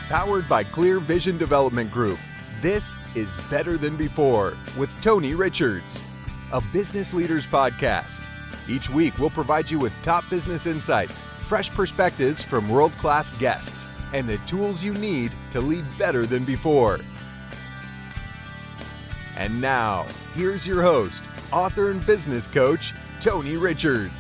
Powered by Clear Vision Development Group, this is Better Than Before with Tony Richards, a business leaders podcast. Each week, we'll provide you with top business insights, fresh perspectives from world-class guests, and the tools you need to lead better than before. And now, here's your host, author and business coach, Tony Richards.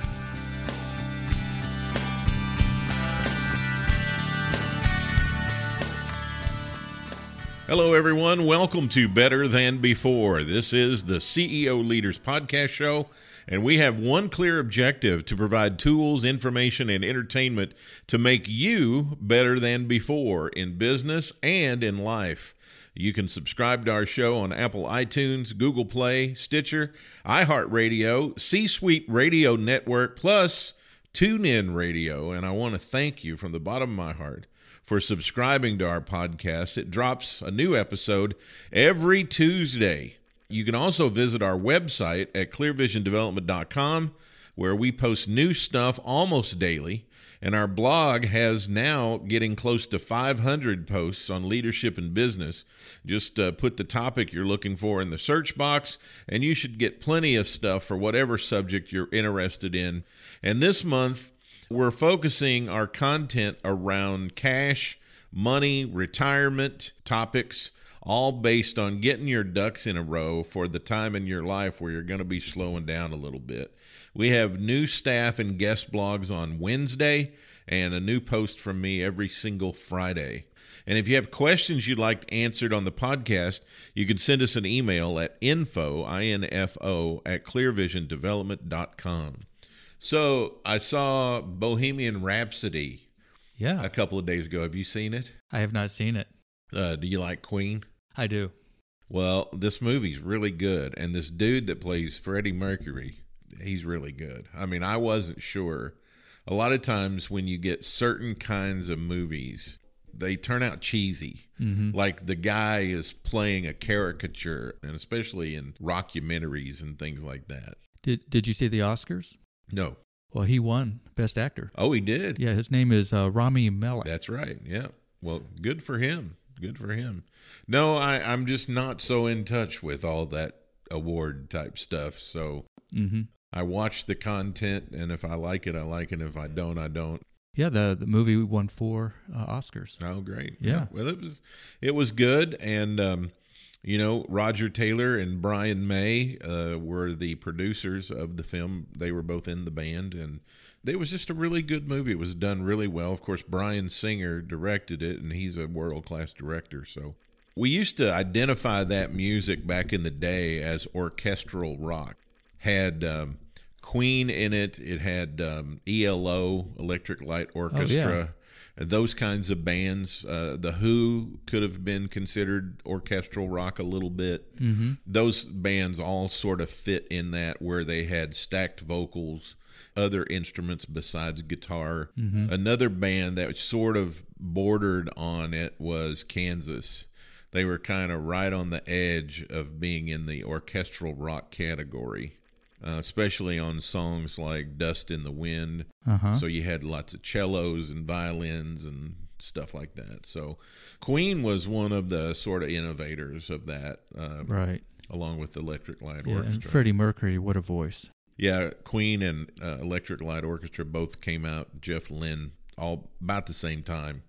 Hello, everyone. Welcome to Better Than Before. This is the CEO Leaders Podcast Show, and we have one clear objective: to provide tools, information, and entertainment to make you better than before in business and in life. You can subscribe to our show on Apple iTunes, Google Play, Stitcher, iHeartRadio, C-Suite Radio Network, plus TuneIn Radio. And I want to thank you from the bottom of my heart for subscribing to our podcast. It drops a new episode every Tuesday. You can also visit our website at clearvisiondevelopment.com, where we post new stuff almost daily. And our blog has now getting close to 500 posts on leadership and business. Just put the topic you're looking for in the search box, and you should get plenty of stuff for whatever subject you're interested in. And this month, we're focusing our content around cash, money, retirement topics, all based on getting your ducks in a row for the time in your life where you're going to be slowing down a little bit. We have new staff and guest blogs on Wednesday and a new post from me every single Friday. And if you have questions you'd like answered on the podcast, you can send us an email at info, I-N-F-O, at clearvisiondevelopment.com. So I saw Bohemian Rhapsody a couple of days ago. Have you seen it? I have not seen it. Do you like Queen? I do. Well, this movie's really good. And this dude that plays Freddie Mercury, he's really good. I mean, I wasn't sure. A lot of times when you get certain kinds of movies, they turn out cheesy. Mm-hmm. Like the guy is playing a caricature, and especially in rockumentaries and things like that. Did you see the Oscars? No. Well, he won Best Actor. Oh, he did? Yeah, his name is Rami Malek. That's right, yeah. Well, good for him. Good for him. No, I'm just not so in touch with all that award type stuff, so I watch the content, and if I like it, I like it. If I don't, I don't. Yeah, the movie won 4 Oscars. Oh, great. Yeah. Well, it was good, and Roger Taylor and Brian May were the producers of the film. They were both in the band, and it was just a really good movie. It was done really well. Of course, Bryan Singer directed it, and he's a world-class director. So we used to identify that music back in the day as orchestral rock. Had Queen in it. It had ELO, Electric Light Orchestra. Oh, yeah. Those kinds of bands. The Who could have been considered orchestral rock a little bit. Mm-hmm. Those bands all sort of fit in that, where they had stacked vocals, other instruments besides guitar. Mm-hmm. Another band that sort of bordered on it was Kansas. They were kind of right on the edge of being in the orchestral rock category. Especially on songs like Dust in the Wind. Uh-huh. So you had lots of cellos and violins and stuff like that. So Queen was one of the sort of innovators of that, right? Along with the Electric Light Orchestra. And Freddie Mercury, what a voice. Yeah, Queen and Electric Light Orchestra both came out, Jeff Lynne, all about the same time.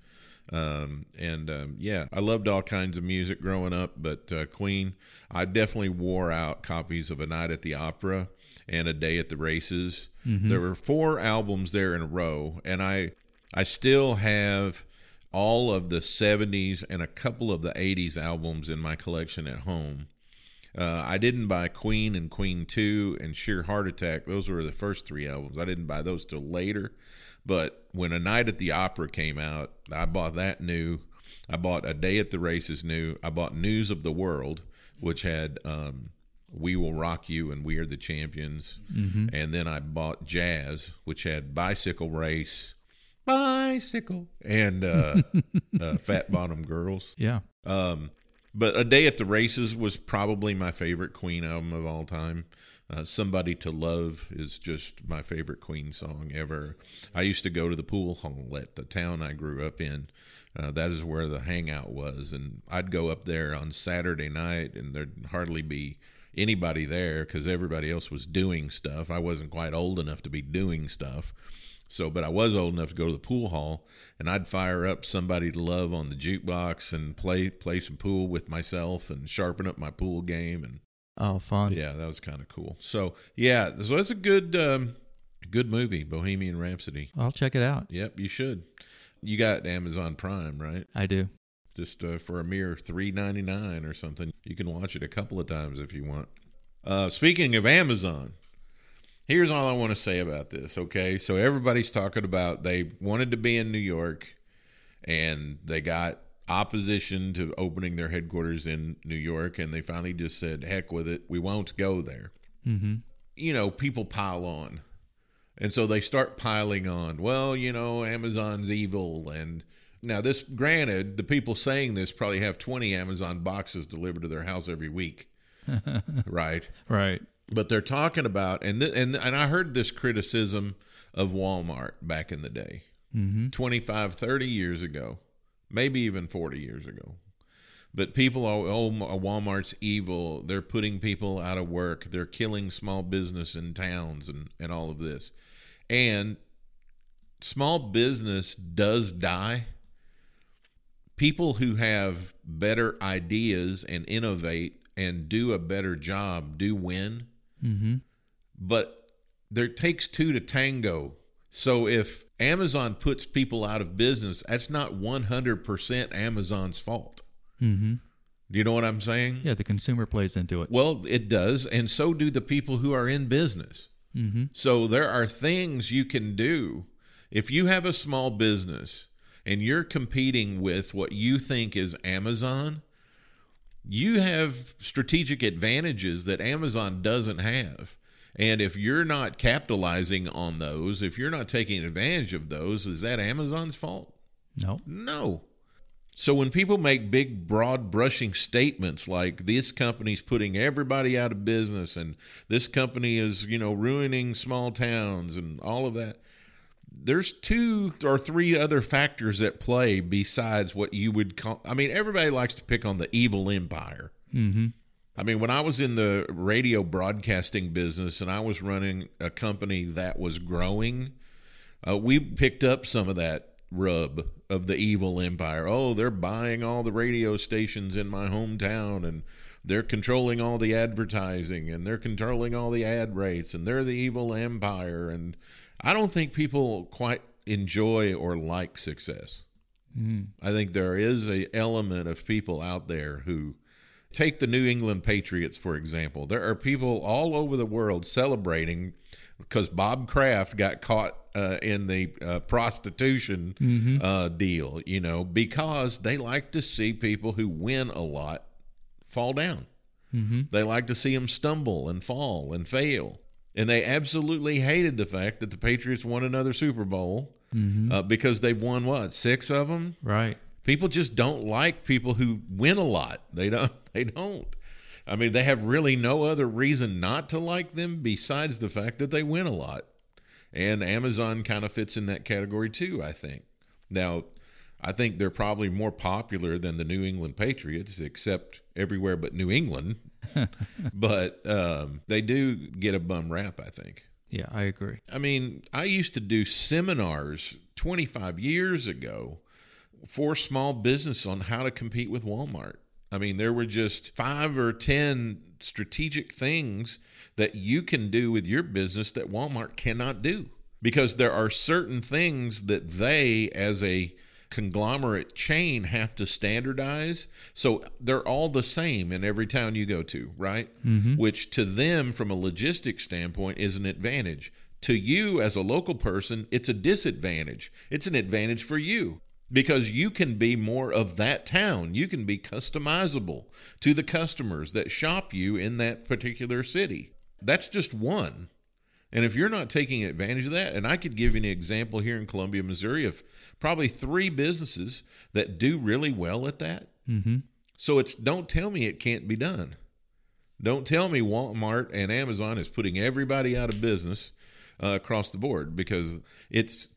I loved all kinds of music growing up, but Queen, I definitely wore out copies of A Night at the Opera and A Day at the Races. Mm-hmm. There were 4 albums there in a row, and I still have all of the 70s and a couple of the 80s albums in my collection at home. I didn't buy Queen and Queen 2 and Sheer Heart Attack. Those were the first 3 albums. I didn't buy those till later. But when A Night at the Opera came out, I bought that new. I bought A Day at the Races new. I bought News of the World, which had We Will Rock You and We Are the Champions. Mm-hmm. And then I bought Jazz, which had Bicycle Race, and Fat Bottom Girls. Yeah. But A Day at the Races was probably my favorite Queen album of all time. Somebody to Love is just my favorite Queen song ever. I used to go to the pool hall at the town I grew up in. That is where the hangout was. And I'd go up there on Saturday night, and there'd hardly be anybody there because everybody else was doing stuff. I wasn't quite old enough to be doing stuff. But I was old enough to go to the pool hall, and I'd fire up Somebody to Love on the jukebox and play some pool with myself and sharpen up my pool game. And Oh, fun. yeah, that was kind of cool. So it's a good movie, Bohemian Rhapsody. I'll check it out. Yep, you should. You got Amazon Prime, right? I do. Just for a mere $3.99 or something. You can watch it a couple of times if you want. Speaking of Amazon, here's all I want to say about this, okay? So everybody's talking about they wanted to be in New York, and they got opposition to opening their headquarters in New York, and they finally just said, heck with it, we won't go there. Mm-hmm. You know, people pile on. And so they start piling on. Well, you know, Amazon's evil. And now this, granted, the people saying this probably have 20 Amazon boxes delivered to their house every week. Right? Right. But they're talking about, and I heard this criticism of Walmart back in the day, 25, 30 years ago, maybe even 40 years ago. But people are, Walmart's evil. They're putting people out of work. They're killing small business in towns and all of this. And small business does die. People who have better ideas and innovate and do a better job do win. Mm-hmm. But there takes two to tango. So if Amazon puts people out of business, that's not 100% Amazon's fault. Mm-hmm. Do you know what I'm saying? Yeah, the consumer plays into it. Well, it does, and so do the people who are in business. Mm-hmm. So there are things you can do. If you have a small business and you're competing with what you think is Amazon, you have strategic advantages that Amazon doesn't have. And if you're not capitalizing on those, if you're not taking advantage of those, is that Amazon's fault? No. No. So when people make big, broad brushing statements like this company's putting everybody out of business and this company is, ruining small towns and all of that, there's 2 or 3 other factors at play besides what you would call, everybody likes to pick on the evil empire. Mm-hmm. When I was in the radio broadcasting business and I was running a company that was growing, we picked up some of that rub of the evil empire. Oh, they're buying all the radio stations in my hometown, and they're controlling all the advertising, and they're controlling all the ad rates, and they're the evil empire. And I don't think people quite enjoy or like success. I think there is an element of people out there who take the New England Patriots, for example. There are people all over the world celebrating because Bob Kraft got caught in the prostitution deal, because they like to see people who win a lot fall down. Mm-hmm. They like to see them stumble and fall and fail. And they absolutely hated the fact that the Patriots won another Super Bowl because they've won, 6 of them? Right. People just don't like people who win a lot. They don't. They have really no other reason not to like them besides the fact that they win a lot. And Amazon kind of fits in that category too, I think. Now, I think they're probably more popular than the New England Patriots, except everywhere but New England. But they do get a bum rap, I think. Yeah, I agree. I used to do seminars 25 years ago for small business on how to compete with Walmart. There were just 5 or 10 strategic things that you can do with your business that Walmart cannot do, because there are certain things that they, as a conglomerate chain, have to standardize. So they're all the same in every town you go to, right? Mm-hmm. Which to them, from a logistics standpoint, is an advantage. To you as a local person, it's a disadvantage. It's an advantage for you, because you can be more of that town. You can be customizable to the customers that shop you in that particular city. That's just one. And if you're not taking advantage of that, and I could give you an example here in Columbia, Missouri, of probably 3 businesses that do really well at that. Mm-hmm. So don't tell me it can't be done. Don't tell me Walmart and Amazon is putting everybody out of business across the board, because it's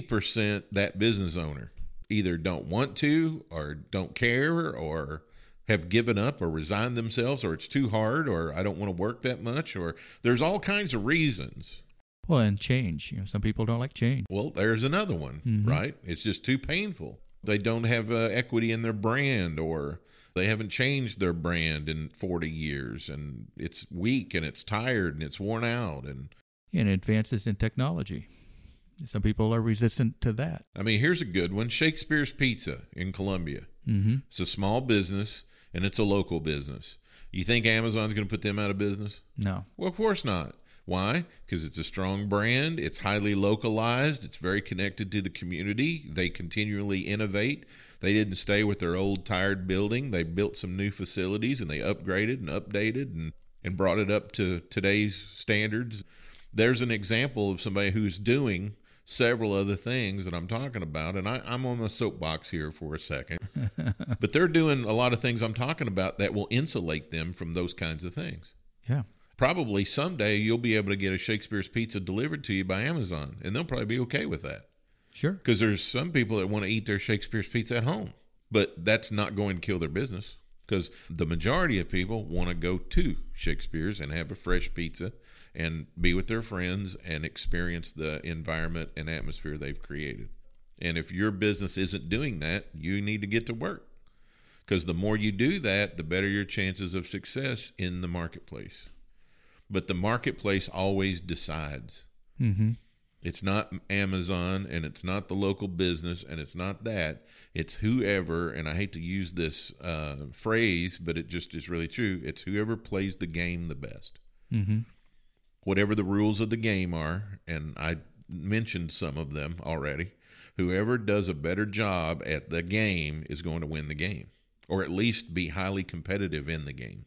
50% that business owner either don't want to or don't care or have given up or resigned themselves, or it's too hard, or I don't want to work that much, or there's all kinds of reasons. Well, and change. Some people don't like change. Well, there's another one, right? It's just too painful. They don't have equity in their brand, or they haven't changed their brand in 40 years, and it's weak and it's tired and it's worn out. And advances in technology. Some people are resistant to that. I mean, here's a good one. Shakespeare's Pizza in Columbia. It's a small business, and it's a local business. You think Amazon's going to put them out of business? No. Well, of course not. Why? Because it's a strong brand. It's highly localized. It's very connected to the community. They continually innovate. They didn't stay with their old, tired building. They built some new facilities, and they upgraded and updated and brought it up to today's standards. There's an example of somebody who's doing several other things that I'm talking about, and I'm on the soapbox here for a second. But they're doing a lot of things I'm talking about that will insulate them from those kinds of things. Yeah. Probably someday you'll be able to get a Shakespeare's Pizza delivered to you by Amazon, and they'll probably be okay with that. Sure. Because there's some people that want to eat their Shakespeare's Pizza at home, but that's not going to kill their business, because the majority of people want to go to Shakespeare's and have a fresh pizza and be with their friends and experience the environment and atmosphere they've created. And if your business isn't doing that, you need to get to work, because the more you do that, the better your chances of success in the marketplace. But the marketplace always decides. It's not Amazon, and it's not the local business, and it's not that. It's whoever, and I hate to use this phrase, but it just is really true. It's whoever plays the game the best. Whatever the rules of the game are, and I mentioned some of them already, whoever does a better job at the game is going to win the game, or at least be highly competitive in the game.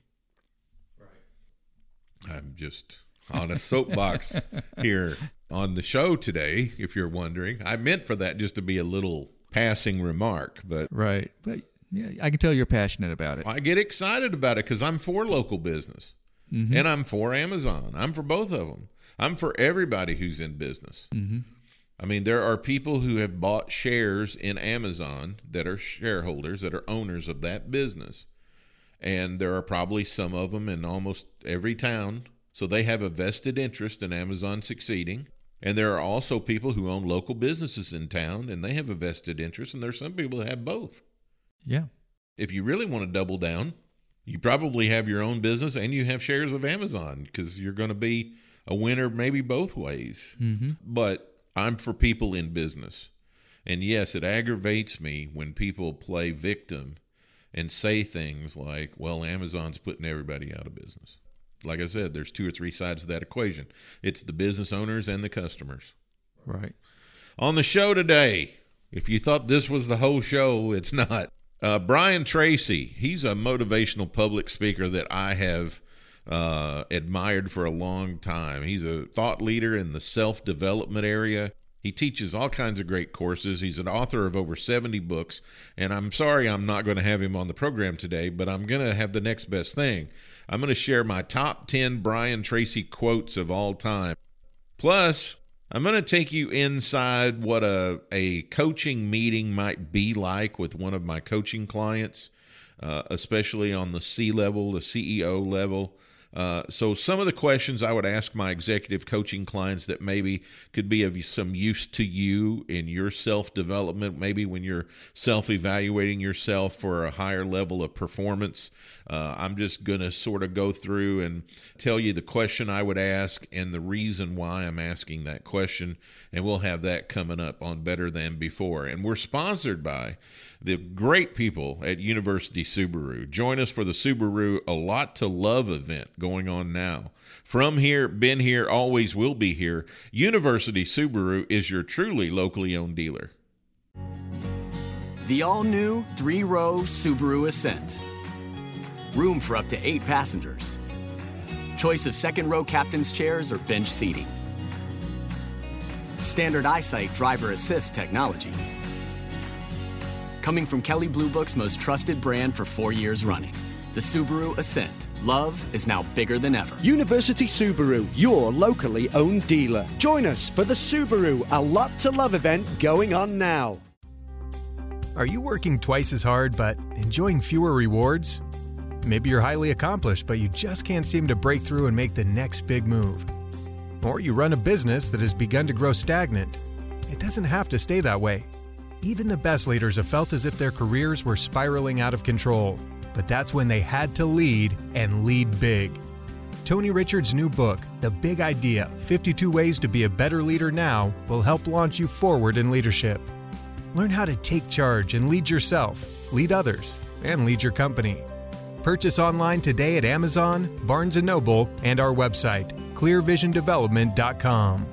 I'm just on a soapbox here on the show today, if you're wondering. I meant for that just to be a little passing remark, but right. But yeah, I can tell you're passionate about it. I get excited about it because I'm for local business, and I'm for Amazon. I'm for both of them. I'm for everybody who's in business. I mean, there are people who have bought shares in Amazon that are shareholders, that are owners of that business. And there are probably some of them in almost every town. So they have a vested interest in Amazon succeeding. And there are also people who own local businesses in town, and they have a vested interest. And there's some people that have both. Yeah. If you really want to double down, you probably have your own business and you have shares of Amazon, because you're going to be a winner maybe both ways. But I'm for people in business. And yes, it aggravates me when people play victim and say things like, well, Amazon's putting everybody out of business. Like I said, there's 2 or 3 sides to that equation. It's the business owners and the customers. Right. On the show today, if you thought this was the whole show, it's not. Brian Tracy, he's a motivational public speaker that I have admired for a long time. He's a thought leader in the self-development area. He teaches all kinds of great courses. He's an author of over 70 books. And I'm sorry I'm not going to have him on the program today, but I'm going to have the next best thing. I'm going to share my top 10 Brian Tracy quotes of all time. Plus, I'm going to take you inside what a coaching meeting might be like with one of my coaching clients, especially on the C-level, the CEO level. So some of the questions I would ask my executive coaching clients that maybe could be of some use to you in your self-development, maybe when you're self-evaluating yourself for a higher level of performance. I'm just going to sort of go through and tell you the question I would ask and the reason why I'm asking that question, and we'll have that coming up on Better Than Before. And we're sponsored by the great people at University Subaru. Join us for the Subaru A Lot to Love event going on now. From here, been here, always will be here. University Subaru is your truly locally owned dealer. The all-new 3-row Subaru Ascent. Room for up to 8 passengers. Choice of second-row captain's chairs or bench seating. Standard EyeSight driver assist technology. Coming from Kelley Blue Book's most trusted brand for 4 years running. The Subaru Ascent. Love is now bigger than ever. University Subaru, your locally owned dealer. Join us for the Subaru A Lot to Love event going on now. Are you working twice as hard but enjoying fewer rewards? Maybe you're highly accomplished but you just can't seem to break through and make the next big move. Or you run a business that has begun to grow stagnant. It doesn't have to stay that way. Even the best leaders have felt as if their careers were spiraling out of control. But that's when they had to lead and lead big. Tony Richards' new book, The Big Idea, 52 Ways to Be a Better Leader Now, will help launch you forward in leadership. Learn how to take charge and lead yourself, lead others, and lead your company. Purchase online today at Amazon, Barnes & Noble, and our website, clearvisiondevelopment.com.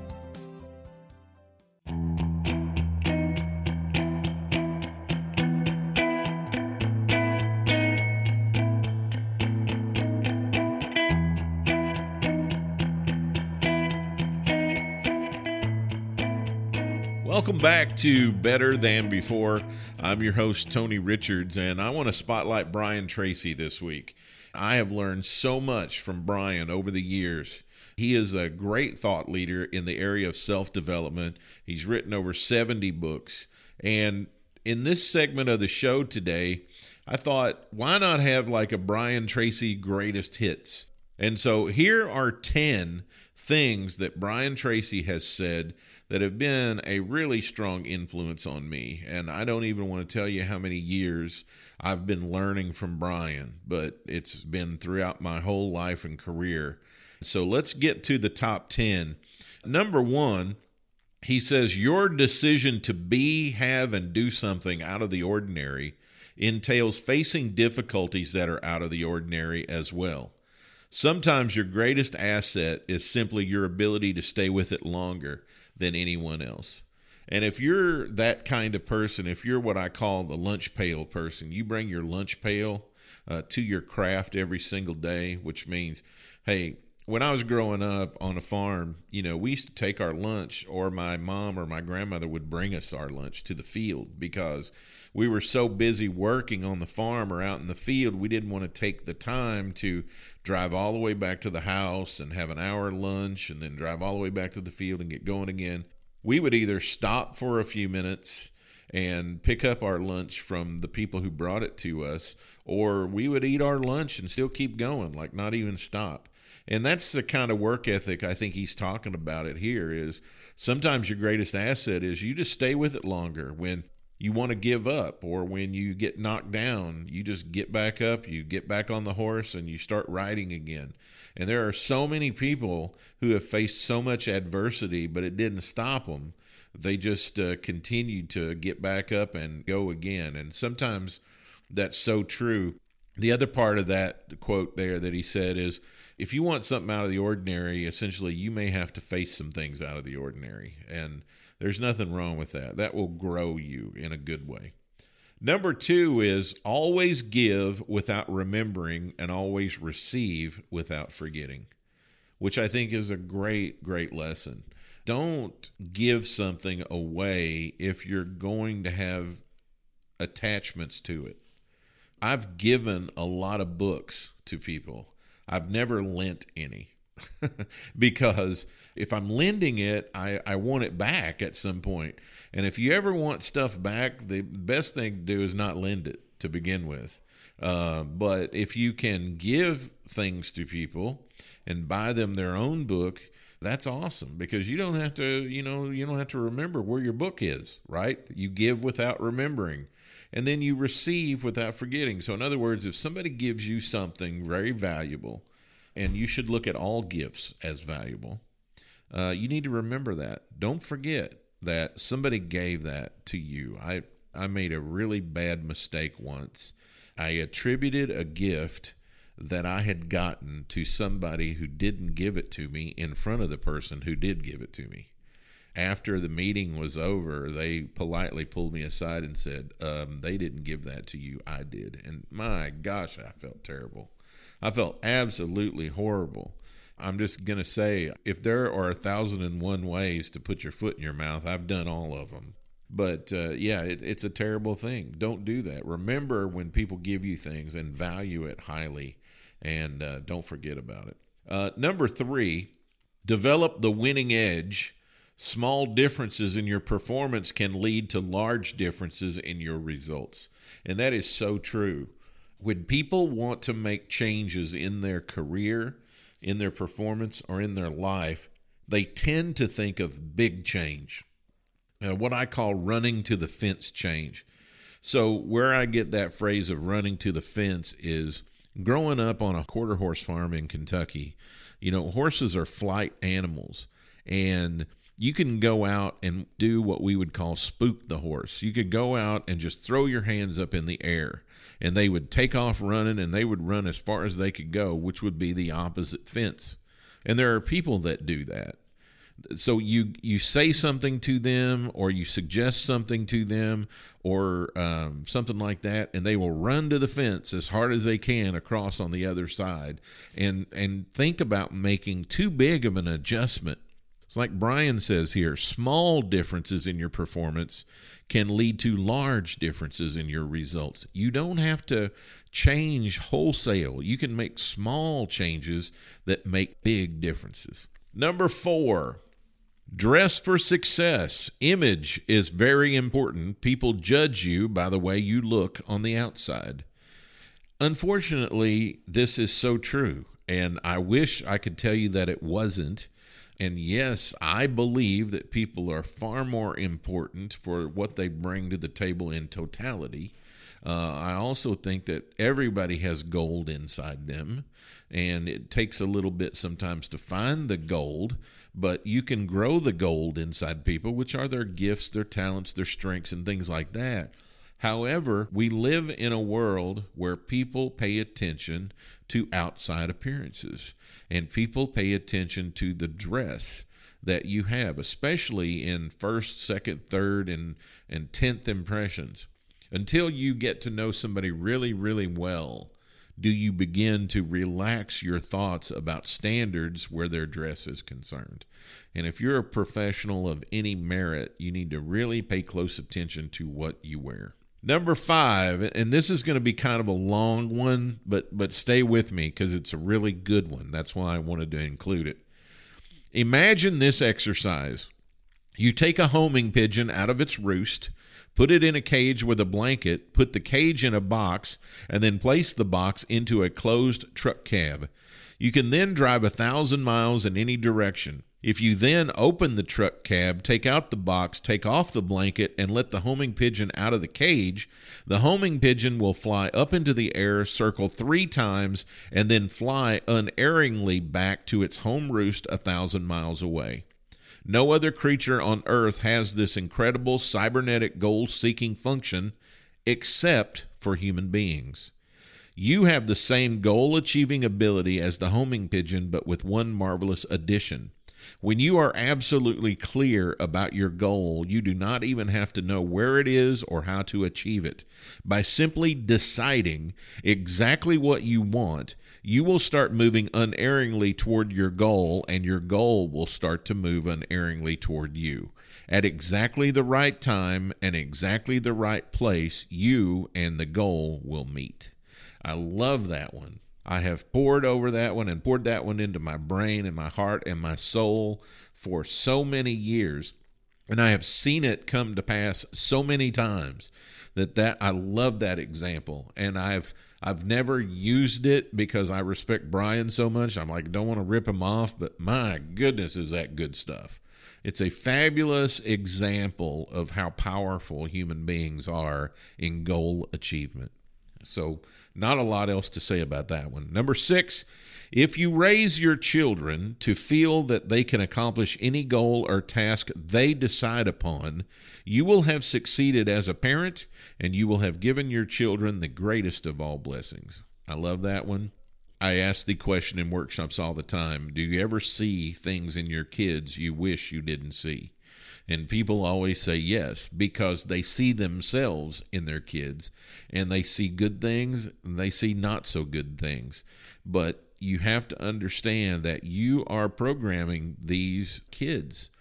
Welcome back to Better Than Before. I'm your host, Tony Richards, and I want to spotlight Brian Tracy this week. I have learned so much from Brian over the years. He is a great thought leader in the area of self-development. He's written over 70 books. And in this segment of the show today, I thought, why not have like a Brian Tracy greatest hits? And so here are 10 things that Brian Tracy has said that have been a really strong influence on me. And I don't even want to tell you how many years I've been learning from Brian, but it's been throughout my whole life and career. So let's get to the top 10. Number 1, he says, your decision to be, have, and do something out of the ordinary entails facing difficulties that are out of the ordinary as well. Sometimes your greatest asset is simply your ability to stay with it longer than anyone else. And if you're that kind of person, if you're what I call the lunch pail person, you bring your lunch pail to your craft every single day, which means, hey, when I was growing up on a farm, we used to take our lunch, or my mom or my grandmother would bring us our lunch to the field because we were so busy working on the farm or out in the field, we didn't want to take the time to drive all the way back to the house and have an hour lunch and then drive all the way back to the field and get going again. We would either stop for a few minutes and pick up our lunch from the people who brought it to us, or we would eat our lunch and still keep going, like not even stop. And that's the kind of work ethic I think he's talking about it here is sometimes your greatest asset is you just stay with it longer. When you want to give up or when you get knocked down, you just get back up, you get back on the horse and you start riding again. And there are so many people who have faced so much adversity, but it didn't stop them. They just continued to get back up and go again. And sometimes that's so true. The other part of that quote there that he said is, if you want something out of the ordinary, essentially you may have to face some things out of the ordinary. And there's nothing wrong with that. That will grow you in a good way. Number 2 is always give without remembering and always receive without forgetting, which I think is a great, great lesson. Don't give something away if you're going to have attachments to it. I've given a lot of books to people. I've never lent any because if I'm lending it, I want it back at some point. And if you ever want stuff back, the best thing to do is not lend it to begin with. But if you can give things to people and buy them their own book, that's awesome because you don't have to, you don't have to remember where your book is, right? You give without remembering. And then you receive without forgetting. So in other words, if somebody gives you something very valuable, and you should look at all gifts as valuable, you need to remember that. Don't forget that somebody gave that to you. I made a really bad mistake once. I attributed a gift that I had gotten to somebody who didn't give it to me in front of the person who did give it to me. After the meeting was over, they politely pulled me aside and said, they didn't give that to you, I did. And my gosh, I felt terrible. I felt absolutely horrible. I'm just going to say, if there are 1,001 ways to put your foot in your mouth, I've done all of them. But it's a terrible thing. Don't do that. Remember when people give you things and value it highly, and don't forget about it. Number 3, develop the winning edge. Small differences in your performance can lead to large differences in your results. And that is so true. When people want to make changes in their career, in their performance, or in their life, they tend to think of big change, what I call running to the fence change. So where I get that phrase of running to the fence is growing up on a quarter horse farm in Kentucky. Horses are flight animals, and you can go out and do what we would call spook the horse. You could go out and just throw your hands up in the air, and they would take off running, and they would run as far as they could go, which would be the opposite fence. And there are people that do that. So you say something to them, or you suggest something to them, or something like that, and they will run to the fence as hard as they can across on the other side, and think about making too big of an adjustment. It's like Brian says here, small differences in your performance can lead to large differences in your results. You don't have to change wholesale. You can make small changes that make big differences. Number 4, dress for success. Image is very important. People judge you by the way you look on the outside. Unfortunately, this is so true, and I wish I could tell you that it wasn't. And yes, I believe that people are far more important for what they bring to the table in totality. I also think that everybody has gold inside them, and it takes a little bit sometimes to find the gold, but you can grow the gold inside people, which are their gifts, their talents, their strengths, and things like that. However, we live in a world where people pay attention to outside appearances, and people pay attention to the dress that you have, especially in first, second, third, and 10th impressions. Until you get to know somebody really, really well, do you begin to relax your thoughts about standards where their dress is concerned. And if you're a professional of any merit, you need to really pay close attention to what you wear. Number 5, and this is going to be kind of a long one, but stay with me because it's a really good one. That's why I wanted to include it. Imagine this exercise. You take a homing pigeon out of its roost, put it in a cage with a blanket, put the cage in a box, and then place the box into a closed truck cab. You can then drive 1,000 miles in any direction. If you then open the truck cab, take out the box, take off the blanket, and let the homing pigeon out of the cage, the homing pigeon will fly up into the air, circle 3 times, and then fly unerringly back to its home roost 1,000 miles away. No other creature on Earth has this incredible cybernetic goal-seeking function except for human beings. You have the same goal-achieving ability as the homing pigeon, but with one marvelous addition. When you are absolutely clear about your goal, you do not even have to know where it is or how to achieve it. By simply deciding exactly what you want, you will start moving unerringly toward your goal, and your goal will start to move unerringly toward you. At exactly the right time and exactly the right place, you and the goal will meet. I love that one. I have poured over that one and poured that one into my brain and my heart and my soul for so many years. And I have seen it come to pass so many times that I love that example. And I've never used it because I respect Brian so much. I'm like, don't want to rip him off, but my goodness, is that good stuff. It's a fabulous example of how powerful human beings are in goal achievement. So not a lot else to say about that one. Number 6, if you raise your children to feel that they can accomplish any goal or task they decide upon, you will have succeeded as a parent, and you will have given your children the greatest of all blessings. I love that one. I ask the question in workshops all the time, do you ever see things in your kids you wish you didn't see? And people always say yes, because they see themselves in their kids, and they see good things and they see not so good things. But you have to understand that you are programming these kids.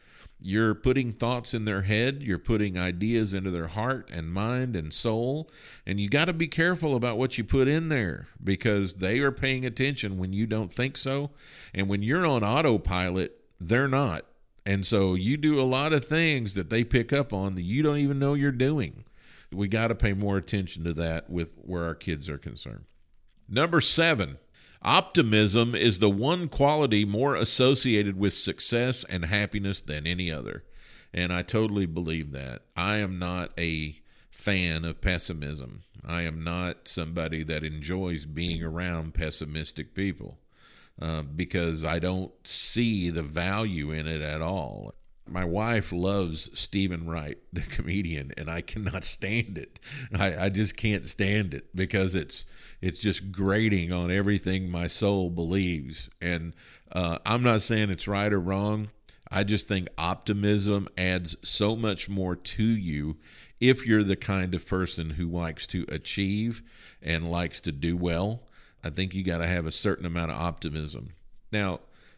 You're putting thoughts in their head. You're putting ideas into their heart and mind and soul. And you got to be careful about what you put in there, because they are paying attention when you don't think so. And when you're on autopilot, they're not. And so you do a lot of things that they pick up on that you don't even know you're doing. We got to pay more attention to that with where our kids are concerned. Number 7, optimism is the one quality more associated with success and happiness than any other. And I totally believe that. I am not a fan of pessimism. I am not somebody that enjoys being around pessimistic people. Because I don't see the value in it at all. My wife loves Stephen Wright, the comedian, and I cannot stand it. I just can't stand it because it's just grating on everything my soul believes. And I'm not saying it's right or wrong. I just think optimism adds so much more to you if you're the kind of person who likes to achieve and likes to do well. I think you got to have a certain amount of optimism. Now,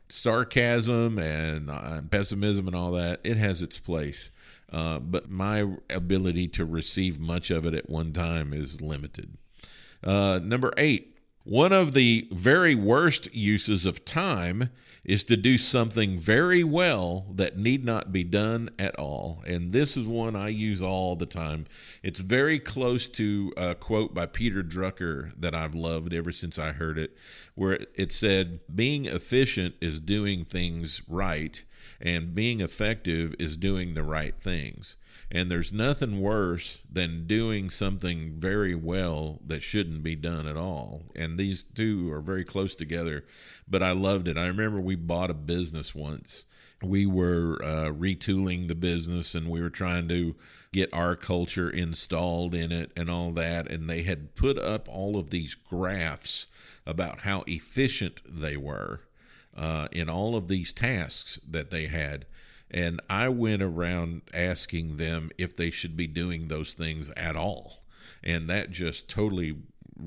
sarcasm and pessimism and all that, it has its place. But my ability to receive much of it at one time is limited. Number 8, one of the very worst uses of time is to do something very well that need not be done at all. And this is one I use all the time. It's very close to a quote by Peter Drucker that I've loved ever since I heard it, where it said, being efficient is doing things right, and being effective is doing the right things. And there's nothing worse than doing something very well that shouldn't be done at all. And these two are very close together, but I loved it. I remember we bought a business once. We were retooling the business, and we were trying to get our culture installed in it and all that. And they had put up all of these graphs about how efficient they were in all of these tasks that they had. And I went around asking them if they should be doing those things at all. And that just totally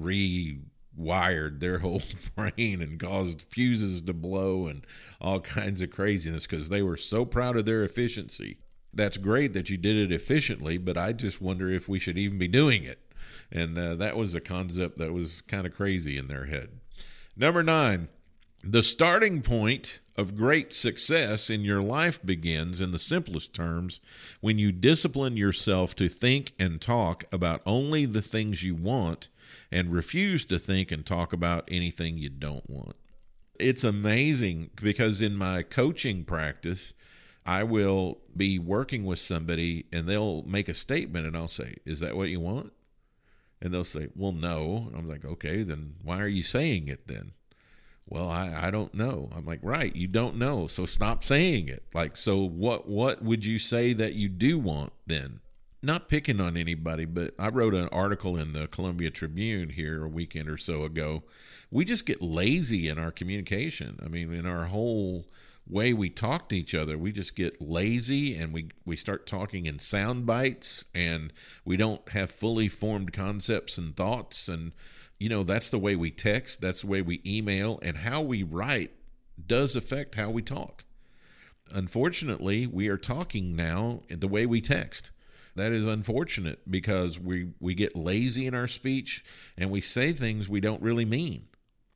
rewired their whole brain and caused fuses to blow and all kinds of craziness because they were so proud of their efficiency. That's great that you did it efficiently, but I just wonder if we should even be doing it. And that was a concept that was kind of crazy in their head. Number 9. The starting point of great success in your life begins, in the simplest terms, when you discipline yourself to think and talk about only the things you want and refuse to think and talk about anything you don't want. It's amazing because in my coaching practice, I will be working with somebody and they'll make a statement and I'll say, "Is that what you want?" And they'll say, "Well, no." I'm like, "Okay, then why are you saying it then?" "Well, I don't know." I'm like, "Right, you don't know, so stop saying it." Like, so what would you say that you do want then? Not picking on anybody, but I wrote an article in the Columbia Tribune here a weekend or so ago. We just get lazy in our communication. I mean, in our whole way we talk to each other, we just get lazy and we start talking in sound bites and we don't have fully formed concepts and thoughts. And you know, that's the way we text, that's the way we email, and how we write does affect how we talk. Unfortunately, we are talking now the way we text. That is unfortunate because we get lazy in our speech and we say things we don't really mean.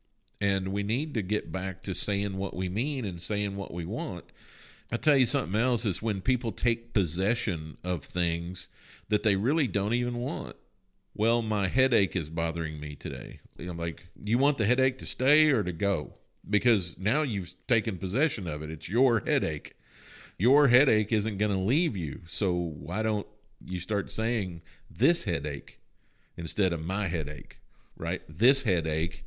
And we need to get back to saying what we mean and saying what we want. I'll tell you something else is when people take possession of things that they really don't even want. Well, my headache is bothering me today. I'm like, you want the headache to stay or to go? Because now you've taken possession of it. It's your headache. Your headache isn't going to leave you. So why don't you start saying this headache instead of my headache, right? This headache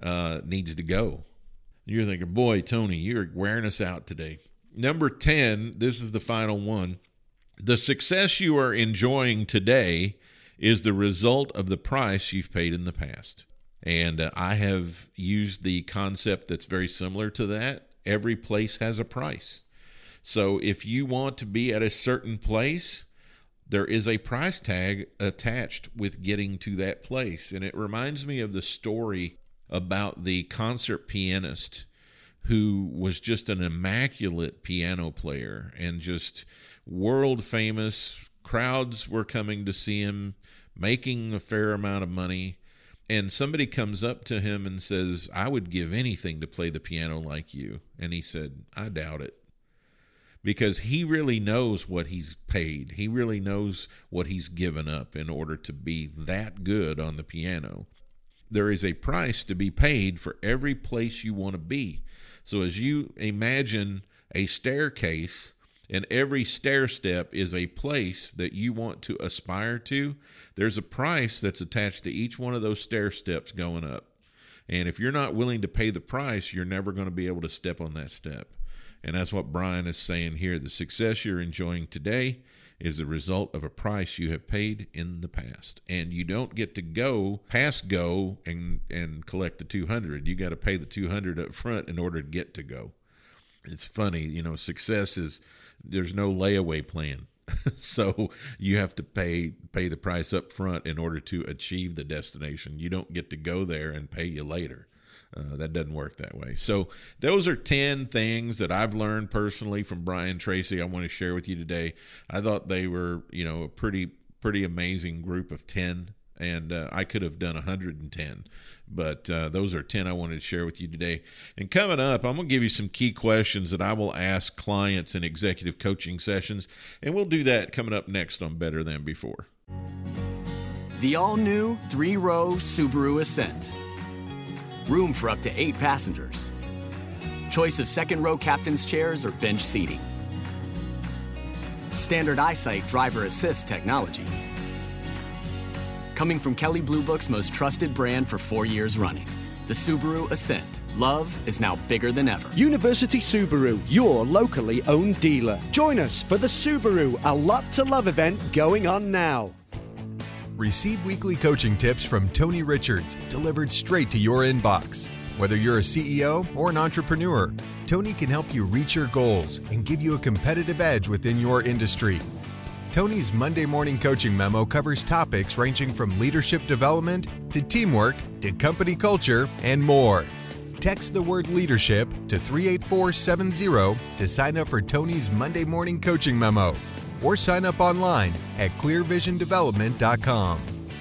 needs to go. You're thinking, boy, Tony, you're wearing us out today. Number 10, this is the final one. The success you are enjoying today is the result of the price you've paid in the past. And I have used the concept that's very similar to that. Every place has a price. So if you want to be at a certain place, there is a price tag attached with getting to that place. And it reminds me of the story about the concert pianist who was just an immaculate piano player and just world famous. Crowds were coming to see him, making a fair amount of money. And somebody comes up to him and says, I would give anything to play the piano like you. And he said, I doubt it. Because he really knows what he's paid. He really knows what he's given up in order to be that good on the piano. There is a price to be paid for every place you want to be. So as you imagine a staircase, and every stair step is a place that you want to aspire to, there's a price that's attached to each one of those stair steps going up. And if you're not willing to pay the price, you're never going to be able to step on that step. And that's what Brian is saying here. The success you're enjoying today is the result of a price you have paid in the past. And you don't get to go past go and collect the 200. You got to pay the 200 up front in order to get to go. It's funny, success is, there's no layaway plan. So you have to pay the price up front in order to achieve the destination. You don't get to go there and pay you later. That doesn't work that way. So those are 10 things that I've learned personally from Brian Tracy I want to share with you today. I thought they were, a pretty amazing group of 10, and I could have done 110. But those are 10 I wanted to share with you today. And coming up, I'm going to give you some key questions that I will ask clients in executive coaching sessions, and we'll do that coming up next on Better Than Before. The all-new 3-row Subaru Ascent. Room for up to 8 passengers. Choice of second-row captain's chairs or bench seating. Standard EyeSight driver assist technology. Coming from Kelley Blue Book's most trusted brand for 4 years running. The Subaru Ascent. Love is now bigger than ever. University Subaru, your locally owned dealer. Join us for the Subaru A Lot to Love event going on now. Receive weekly coaching tips from Tony Richards, delivered straight to your inbox. Whether you're a CEO or an entrepreneur, Tony can help you reach your goals and give you a competitive edge within your industry. Tony's Monday morning coaching memo covers topics ranging from leadership development to teamwork to company culture and more. Text the word leadership to 38470 to sign up for Tony's Monday morning coaching memo, or sign up online at clearvisiondevelopment.com.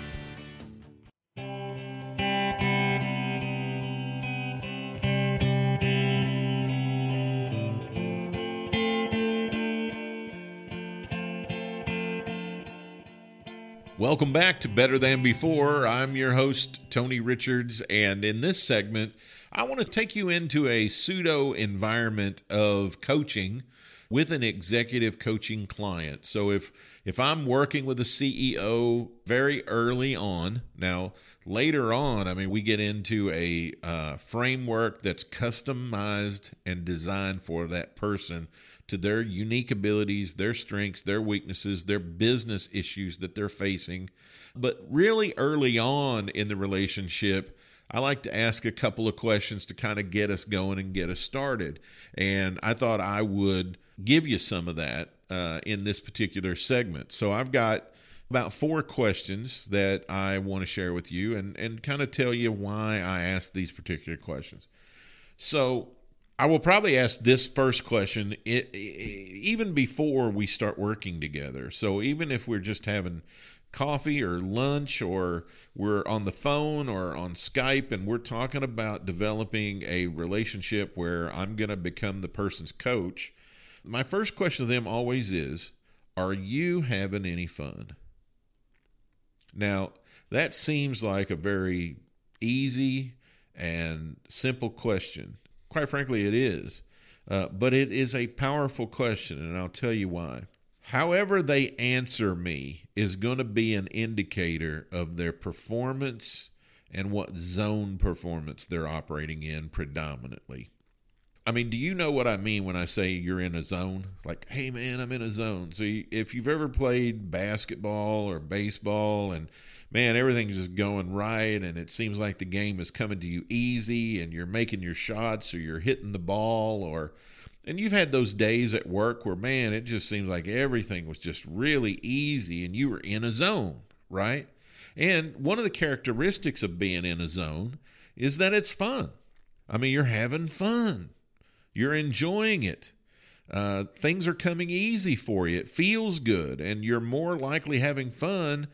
Welcome back to Better Than Before. I'm your host, Tony Richards, and in this segment, I want to take you into a pseudo environment of coaching with an executive coaching client. So if I'm working with a CEO very early on, now later on, we get into a framework that's customized and designed for that person, to their unique abilities, their strengths, their weaknesses, their business issues that they're facing. But really early on in the relationship, I like to ask a couple of questions to kind of get us going and get us started. And I thought I would give you some of that in this particular segment. So I've got about 4 questions that I want to share with you and kind of tell you why I asked these particular questions. So I will probably ask this first question even before we start working together. So even if we're just having coffee or lunch, or we're on the phone or on Skype and we're talking about developing a relationship where I'm going to become the person's coach, my first question to them always is, are you having any fun? Now, that seems like a very easy and simple question. Quite frankly, it is. But it is a powerful question, and I'll tell you why. However they answer me is going to be an indicator of their performance and what zone performance they're operating in predominantly. Do you know what I mean when I say you're in a zone? Like, hey, man, I'm in a zone. So if you've ever played basketball or baseball and, man, everything's just going right and it seems like the game is coming to you easy and you're making your shots or you're hitting the ball, and you've had those days at work where, man, it just seems like everything was just really easy and you were in a zone, right? And one of the characteristics of being in a zone is that it's fun. You're having fun. You're enjoying it. Things are coming easy for you. It feels good, and you're more likely having fun,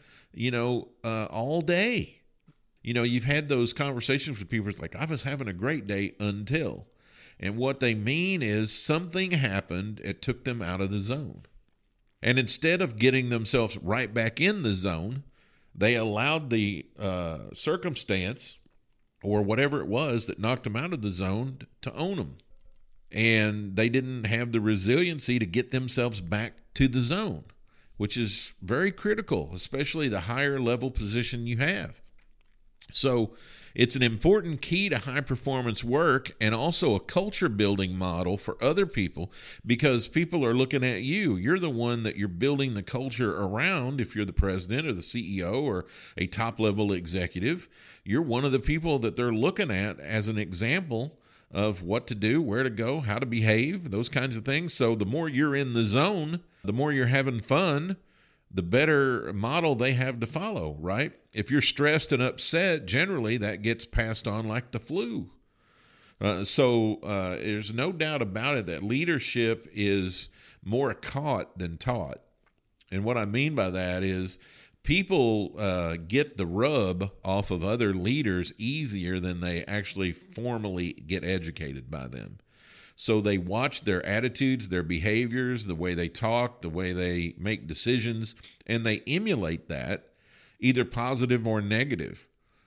all day. You've had those conversations with people. It's like, I was having a great day until. And what they mean is something happened. It took them out of the zone. And instead of getting themselves right back in the zone, they allowed the circumstance or whatever it was that knocked them out of the zone to own them. And they didn't have the resiliency to get themselves back to the zone, which is very critical, especially the higher level position you have. So it's an important key to high performance work and also a culture building model for other people, because people are looking at you. You're the one that you're building the culture around. If you're the president or the CEO or a top level executive, you're one of the people that they're looking at as an example of what to do, where to go, how to behave, those kinds of things. So the more you're in the zone, the more you're having fun, the better model they have to follow, right? If you're stressed and upset, generally that gets passed on like the flu. So there's no doubt about it that leadership is more caught than taught. And what I mean by that is people get the rub off of other leaders easier than they actually formally get educated by them. So they watch their attitudes, their behaviors, the way they talk, the way they make decisions, and they emulate that, either positive or negative.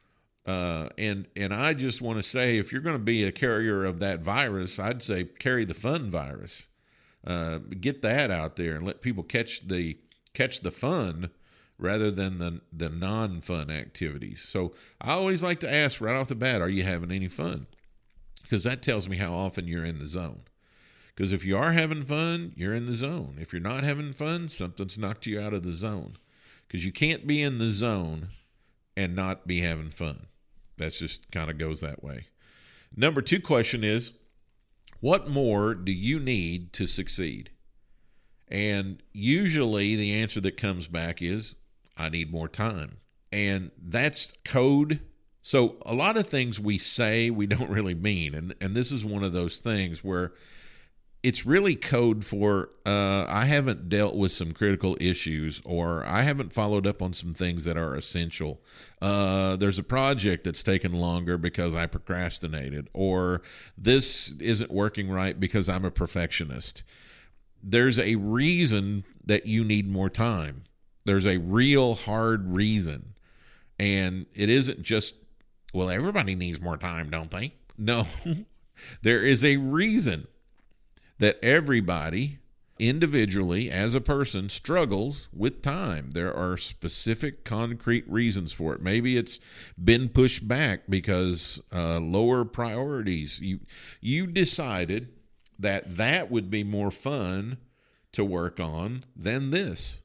And I just want to say, if you're going to be a carrier of that virus, I'd say carry the fun virus. Get that out there and let people catch the fun rather than the non-fun activities. So I always like to ask right off the bat, are you having any fun? Because that tells me how often you're in the zone. Because if you are having fun, you're in the zone. If you're not having fun, something's knocked you out of the zone. Because you can't be in the zone and not be having fun. That's just kind of goes that way. Number 2 question is, what more do you need to succeed? And usually the answer that comes back is, I need more time. And that's code. So a lot of things we say we don't really mean. And this is one of those things where it's really code for I haven't dealt with some critical issues, or I haven't followed up on some things that are essential. There's a project that's taken longer because I procrastinated, or this isn't working right because I'm a perfectionist. There's a reason that you need more time. There's a real hard reason. And it isn't just, well, everybody needs more time, don't they? No, there is a reason that everybody individually as a person struggles with time. There are specific concrete reasons for it. Maybe it's been pushed back because lower priorities. You decided that would be more fun to work on than this.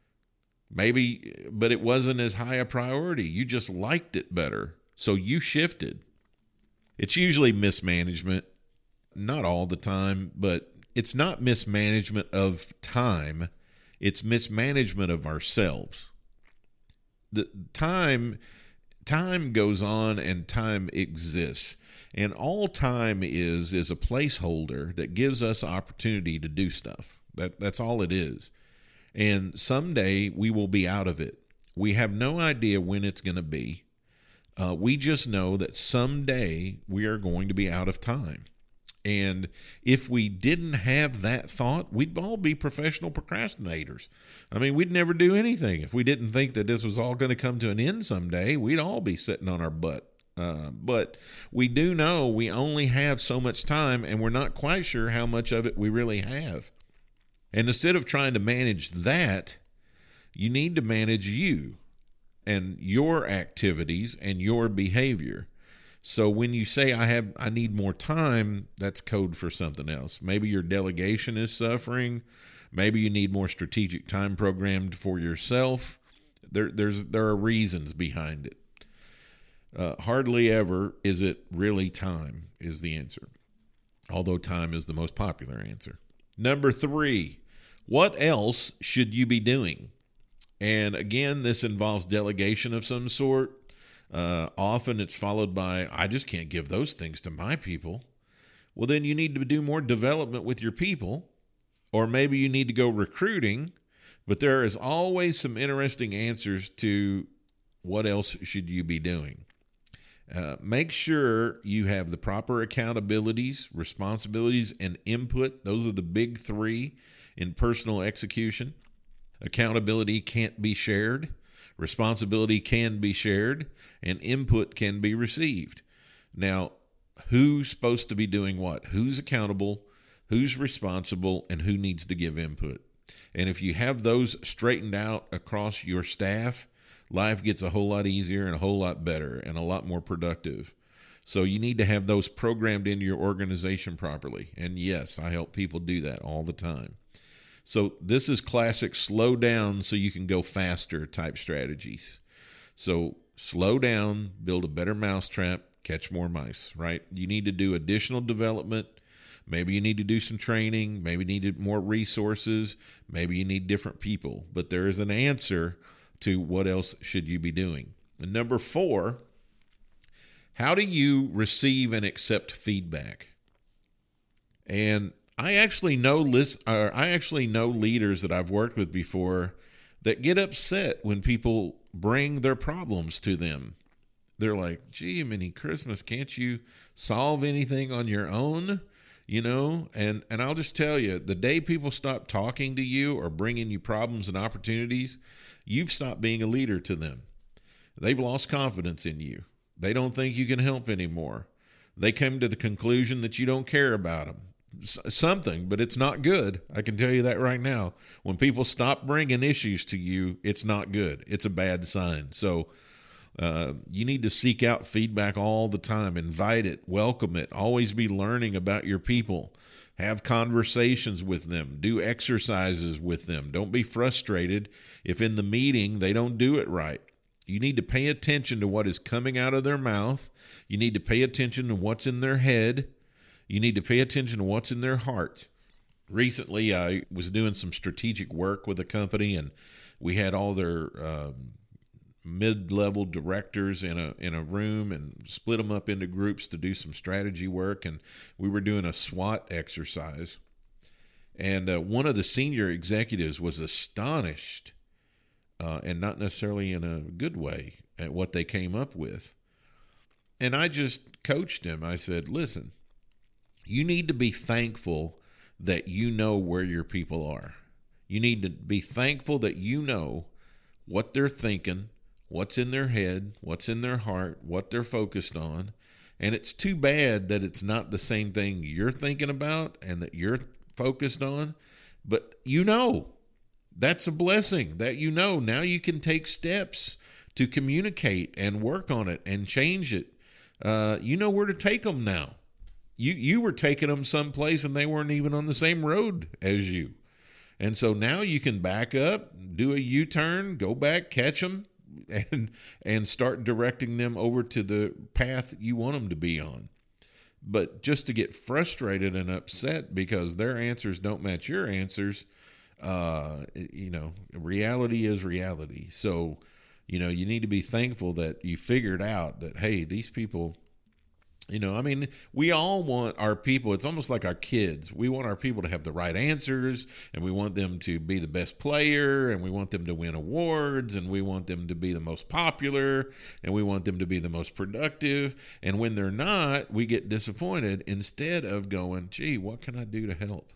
Maybe, but it wasn't as high a priority. You just liked it better. So you shifted. It's usually mismanagement, not all the time, but it's not mismanagement of time. It's mismanagement of ourselves. The time goes on and time exists. And all time is a placeholder that gives us opportunity to do stuff. That's all it is. And someday we will be out of it. We have no idea when it's going to be. We just know that someday we are going to be out of time. And if we didn't have that thought, we'd all be professional procrastinators. I mean, we'd never do anything. If we didn't think that this was all going to come to an end someday, we'd all be sitting on our butt. But we do know we only have so much time, and we're not quite sure how much of it we really have. And instead of trying to manage that, you need to manage you and your activities and your behavior. So when you say I need more time, that's code for something else. Maybe your delegation is suffering. Maybe you need more strategic time programmed for yourself. There are reasons behind it. Hardly ever is it really time is the answer, although time is the most popular answer. Number 3, what else should you be doing? And again, this involves delegation of some sort. Often it's followed by, I just can't give those things to my people. Well, then you need to do more development with your people, or maybe you need to go recruiting. But there is always some interesting answers to what else should you be doing. Make sure you have the proper accountabilities, responsibilities, and input. Those are the big three in personal execution. Accountability can't be shared, responsibility can be shared, and input can be received. Now, who's supposed to be doing what? Who's accountable? Who's responsible? And who needs to give input? And if you have those straightened out across your staff, life gets a whole lot easier and a whole lot better and a lot more productive. So you need to have those programmed into your organization properly. And yes, I help people do that all the time. So this is classic slow down so you can go faster type strategies. So slow down, build a better mousetrap, catch more mice, right? You need to do additional development. Maybe you need to do some training. Maybe you need more resources. Maybe you need different people. But there is an answer to what else should you be doing. And number 4, how do you receive and accept feedback? And I actually know leaders that I've worked with before that get upset when people bring their problems to them. They're like, gee, Minnie Christmas, can't you solve anything on your own? You know, and I'll just tell you, the day people stop talking to you or bringing you problems and opportunities, you've stopped being a leader to them. They've lost confidence in you. They don't think you can help anymore. They come to the conclusion that you don't care about them. Something, but it's not good. I can tell you that right now. When people stop bringing issues to you, it's not good. It's a bad sign. So you need to seek out feedback all the time. Invite it, welcome it, always be learning about your people. Have conversations with them, do exercises with them. Don't be frustrated if in the meeting they don't do it right. You need to pay attention to what is coming out of their mouth. You need to pay attention to what's in their head. You need to pay attention to what's in their heart. Recently, I was doing some strategic work with a company, and we had all their mid-level directors in a room and split them up into groups to do some strategy work, and we were doing a SWOT exercise. And one of the senior executives was astonished, and not necessarily in a good way, at what they came up with. And I just coached him. I said, listen, you need to be thankful that you know where your people are. You need to be thankful that you know what they're thinking, what's in their head, what's in their heart, what they're focused on. And it's too bad that it's not the same thing you're thinking about and that you're focused on. But you know, that's a blessing that you know. Now you can take steps to communicate and work on it and change it. You know where to take them now. You were taking them someplace and they weren't even on the same road as you. And so now you can back up, do a U-turn, go back, catch them, and start directing them over to the path you want them to be on. But just to get frustrated and upset because their answers don't match your answers, reality is reality. So, you need to be thankful that you figured out that, hey, these people, we all want our people. It's almost like our kids. We want our people to have the right answers, and we want them to be the best player, and we want them to win awards, and we want them to be the most popular, and we want them to be the most productive. And when they're not, we get disappointed instead of going, gee, what can I do to help?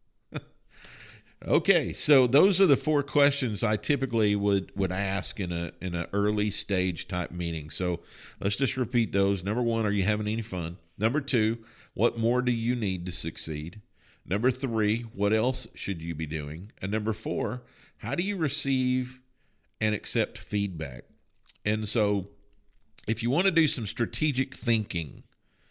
Okay, so those are the 4 questions I typically would ask in an early stage type meeting. So let's just repeat those. Number 1, are you having any fun? Number 2, what more do you need to succeed? Number 3, what else should you be doing? And number 4, how do you receive and accept feedback? And so if you want to do some strategic thinking,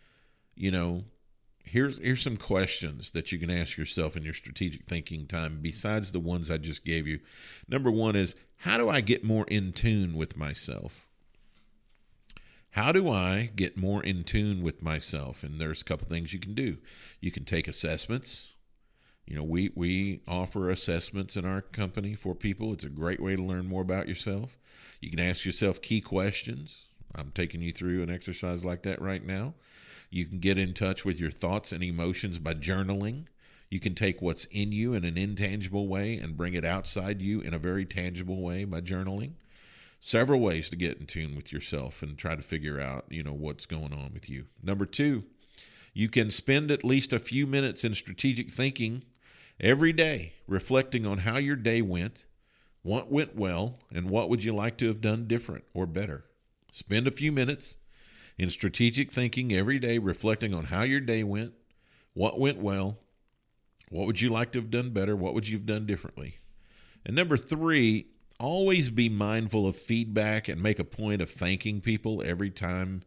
Here's some questions that you can ask yourself in your strategic thinking time besides the ones I just gave you. Number 1 is, how do I get more in tune with myself? How do I get more in tune with myself? And there's a couple things you can do. You can take assessments. We offer assessments in our company for people. It's a great way to learn more about yourself. You can ask yourself key questions. I'm taking you through an exercise like that right now. You can get in touch with your thoughts and emotions by journaling. You can take what's in you in an intangible way and bring it outside you in a very tangible way by journaling. Several ways to get in tune with yourself and try to figure out, what's going on with you. Number 2, you can spend at least a few minutes in strategic thinking every day, reflecting on how your day went, what went well, and what would you like to have done different or better. Spend a few minutes in strategic thinking every day, reflecting on how your day went, what went well, what would you like to have done better, what would you have done differently. And number 3, always be mindful of feedback and make a point of thanking people every time,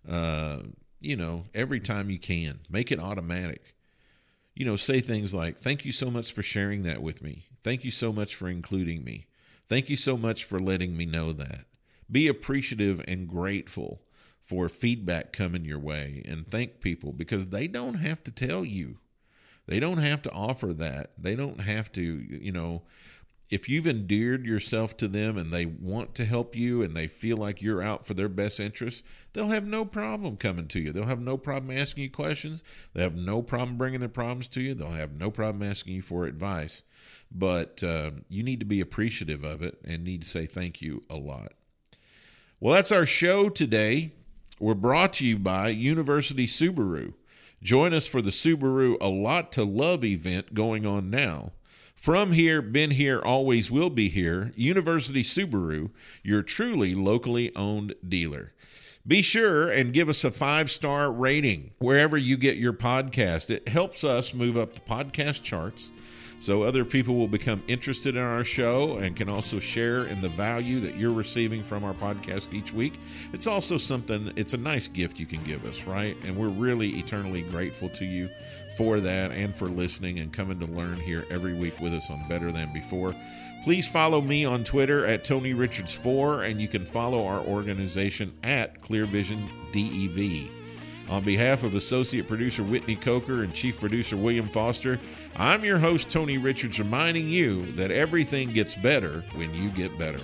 every time you can. Make it automatic. Say things like, thank you so much for sharing that with me. Thank you so much for including me. Thank you so much for letting me know that. Be appreciative and grateful for feedback coming your way, and thank people because they don't have to tell you. They don't have to offer that. They don't have to, if you've endeared yourself to them and they want to help you and they feel like you're out for their best interests, they'll have no problem coming to you. They'll have no problem asking you questions. They have no problem bringing their problems to you. They'll have no problem asking you for advice. But you need to be appreciative of it and need to say thank you a lot. Well, that's our show today. We're brought to you by University Subaru. Join us for the Subaru A Lot to Love event going on now. From here, been here, always will be here, University Subaru, your truly locally owned dealer. Be sure and give us a 5-star rating wherever you get your podcast. It helps us move up the podcast charts so other people will become interested in our show and can also share in the value that you're receiving from our podcast each week. It's also it's a nice gift you can give us, right? And we're really eternally grateful to you for that and for listening and coming to learn here every week with us on Better Than Before. Please follow me on Twitter at TonyRichards4, and you can follow our organization at ClearVisionDEV. On behalf of Associate Producer Whitney Coker and Chief Producer William Foster, I'm your host, Tony Richards, reminding you that everything gets better when you get better.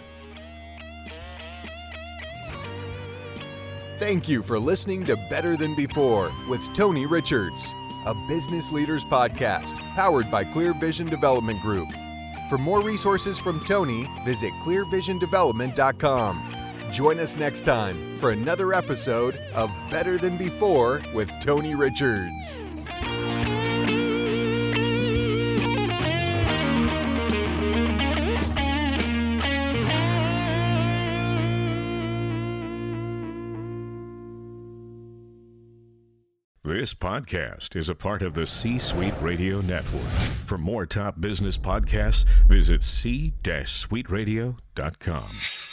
Thank you for listening to Better Than Before with Tony Richards, a business leaders podcast powered by Clear Vision Development Group. For more resources from Tony, visit clearvisiondevelopment.com. Join us next time for another episode of Better Than Before with Tony Richards. This podcast is a part of the C-Suite Radio Network. For more top business podcasts, visit c-suiteradio.com.